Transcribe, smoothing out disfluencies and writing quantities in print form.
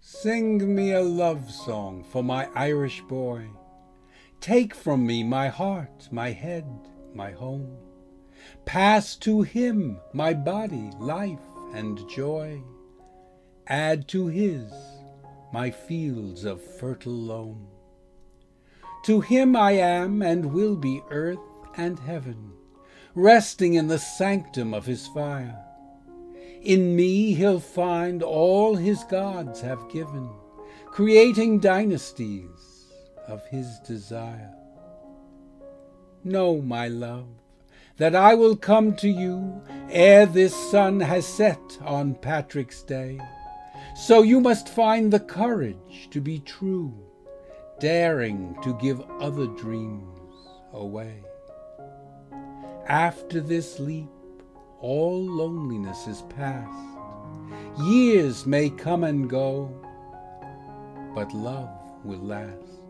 Sing me a love song for my Irish boy. Take from me my heart, my head, my home. Pass to him my body, life, and joy. Add to his my fields of fertile loam. To him I am and will be earth and heaven, resting in the sanctum of his fire. In me he'll find all his gods have given, creating dynasties of his desire. Know, my love, that I will come to you ere this sun has set on Patrick's Day. So you must find the courage to be true, daring to give other dreams away. After this leap, all loneliness is past. Years may come and go, but love will last.